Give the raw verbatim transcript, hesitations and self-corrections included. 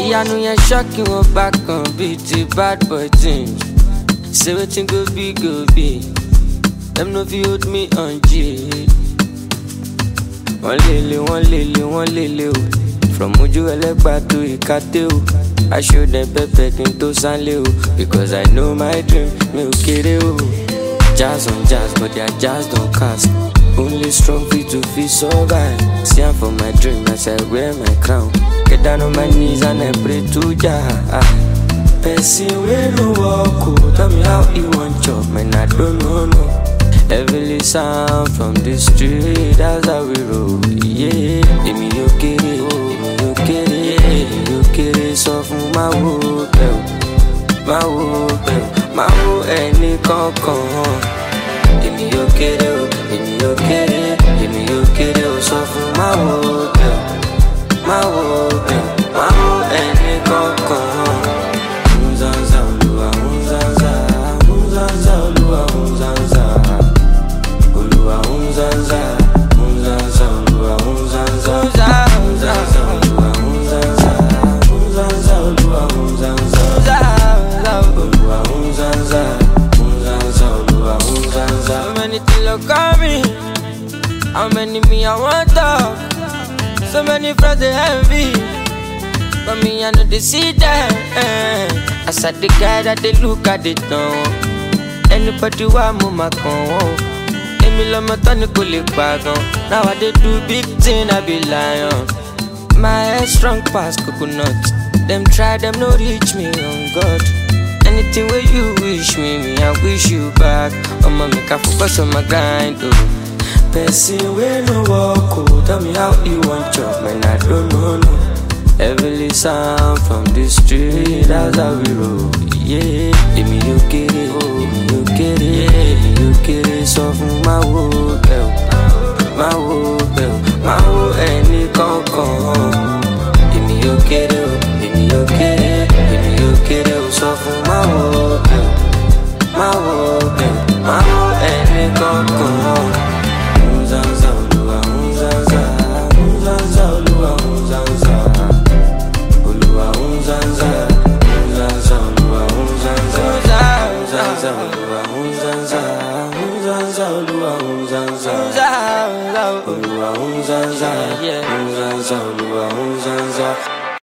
Ìyanu yẹn ṣọ́ọ̀kì wọn bá kan bíi ti bad boy thing. Say wetin go be go be. Them no fit hold me on G. Wọ́n lele, wọ́n lele, wọ́n lele o. From Ojú Ẹlẹ́gbà to Ìkàtẹ́ o. I show them pepper kí n tó sánlé o. Because I know my dream, mi ò kéré o. Jazz on jazz, but their jazz don't cast. Only strong feet to feel survive. See I'm for my dream as I wear my crown. Get down on my knees and I pray to Jah. Person wey no walk, oh, tell me how he want chop, man I don't know no. Heavily sound from the street, that's how we roll. Yeah, èmi yóò kéré, èmi yóò kéré, èmi yóò kéré sọ fún máa wo bẹ́ẹ̀, máa wo bẹ́ẹ̀, máa wo ẹni kankan. Èmi yóò kéré o, èmi yóò kéré, èmi yóò kéré o sọ fún máa wo bẹ́ẹ̀, máa wo bẹ́ẹ̀, máa wo ẹni kankan. Unzanza Olúwa, unzanza, unzanza Olúwa, unzanza. Olúwa unzanza, unzanza Olúwa, unzanza. Unzanza Olúwa, unzanza, unzanza Olúwa, unzanza. Olúwa unzanza, unzanza Olúwa, unzanza. So many things look at me, how many me I want talk. So many friends they envy, but me I know they see them. As I the guy that they look at it now. Anybody want move my con. Emi lọmọ tán ni kò lè pa gan. Now I dey do big thing, I be lion. My head strong pass coconut. Them try, them no reach me on God. Anything where you wish me, me I wish you back. I'ma make I focus on my grind, oh. Person wey no walk, oh, tell me how you want chop, man I don't know no. Heavily sound from the street, that's how we roll. Yeah, èmi yóò kéré, èmi yóò kéré, èmi yóò kéré sọ fún máa wo bẹ́ẹ̀, máa wo bẹ́ẹ̀, máa wo ẹni kankan. Èmi yóò kéré o, èmi yóò kéré, èmi yóò kéré o sọ fún máa wo bẹ́ẹ̀, máa wo bẹ́ẹ̀, máa wo ẹni kankan. Unzanza Olúwa, unzanza, unzanza Olúwa, unzanza. Olúwa unzanza, unzanza Olúwa, unzanza. Unzanza Olúwa, unzanza, unzanza Olúwa, unzanza. Olúwa unzanza, unzanza Olúwa, unzanza.